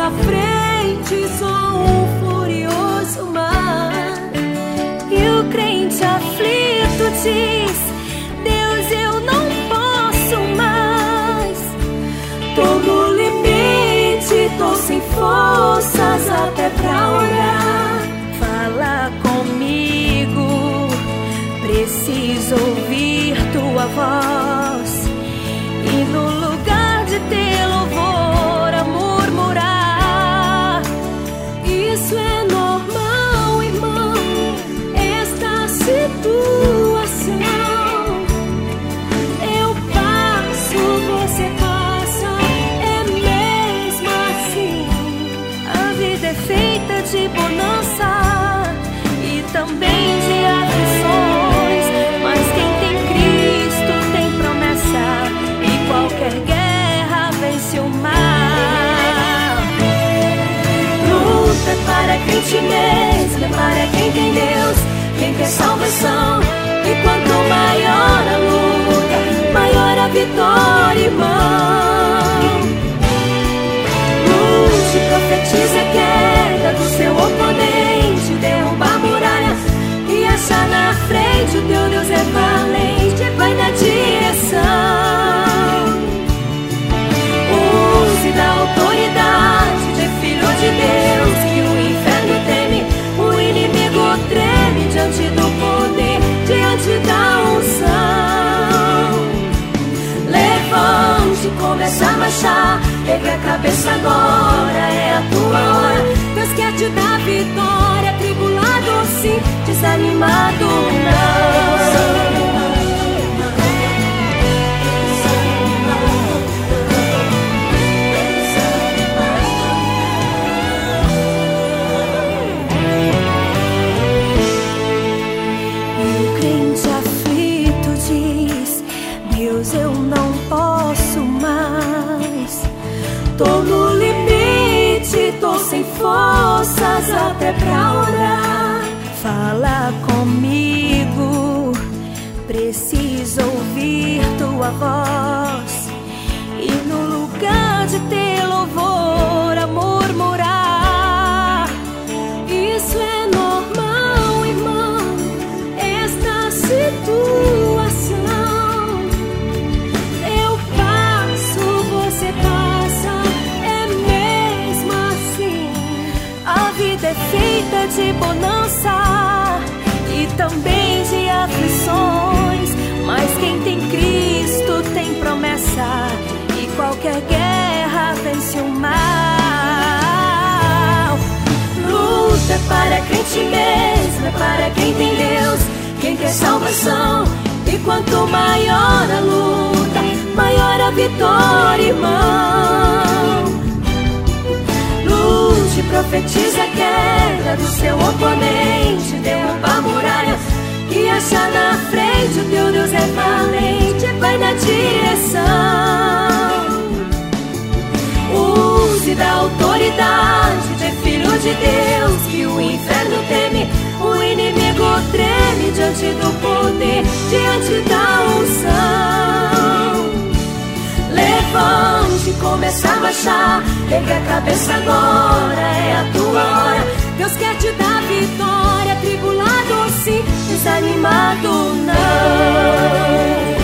nossa frente só um furioso mar. E o crente aflito diz: Deus, eu não posso mais. Tô no limite, tô sem forças até pra orar. Fala comigo, preciso ouvir tua voz. E no lugar de ter louvor a murmurar. Isso é normal, irmão, esta situação. Eu passo, você passa, é mesmo assim. A vida é feita de bonança e também de aflições, mas quem tem Cristo tem promessa, e qualquer guerra vence o mal. Luta é para crente mesmo, é para quem tem Deus, quem quer salvação. E quanto maior a luta, maior a vitória, irmão. Lute, profetiza a queda do seu oponente, derrubar muralhas e achar na frente. O teu Deus é valente, vai na direção. Use da autoridade de filho de Deus, que o inferno teme, o inimigo treme diante do poder, diante da unção. Levante, começa a marchar, ergue a cabeça agora, é a tua hora. Deus quer te dar vitória, atribulado sim, desanimado não. Deus, eu não posso mais. Tô no limite, tô sem forças até pra orar. Fala comigo, preciso ouvir tua voz. E no lugar de ter louvor a murmurar. Isso é normal, irmão, esta situação. É feita de bonança e também de aflições, mas quem tem Cristo tem promessa, e qualquer guerra vence o mal. Luta é para crente mesmo, é para quem tem Deus, quem quer salvação. E quanto maior a luta, maior a vitória, irmão. Lute, profetiza a queda do seu oponente, derruba muralhas e acha na frente. O teu Deus é valente, vai na direção. Use da autoridade de filho de Deus, que o inferno teme, o inimigo treme diante do poder, diante da unção. Levante, começa a marchar, ergue a cabeça agora, é a tua hora. Deus quer te dar vitória, atribulado sim, desanimado não.